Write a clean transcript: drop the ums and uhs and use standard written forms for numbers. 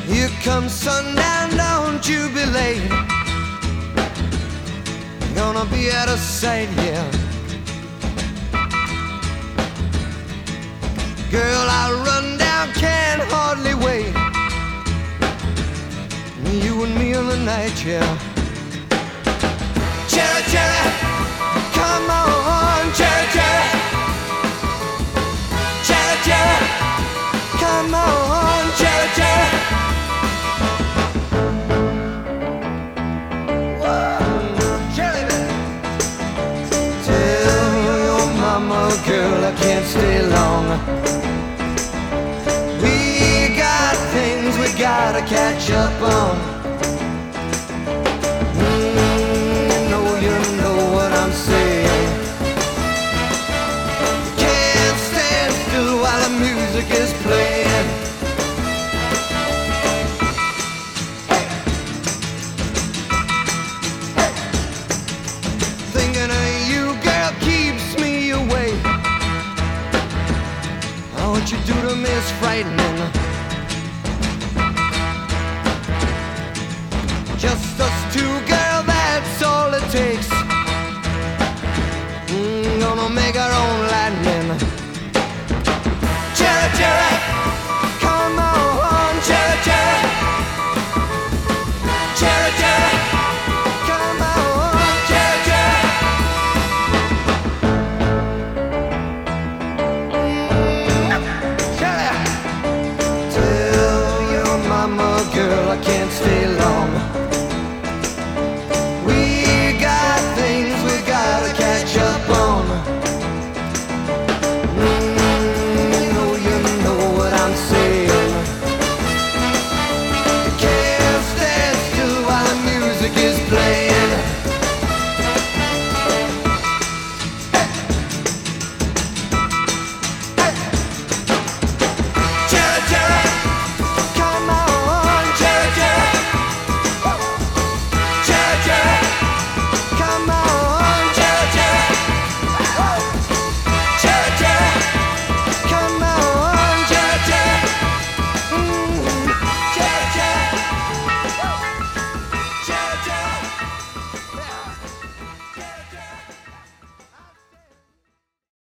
Here comes sundown, don't you be late. Gonna be out of sight, yeah. Girl, I'll run down, can't hardly wait. You and me in the night, yeah. Cherry, cherry, come on, cherry, cherry. Cherry, cherry, come on, cherry, cherry. Girl, I can't stay long. We got things we gotta catch up on. You know what I'm saying. Can't stand still while the music is playing. Hey. Hey. Thinking of you, girl, keeps me awake. What you do to me is frightening. Just us two, girl, that's all it takes. Gonna make our own lightning. Cherry, cherry.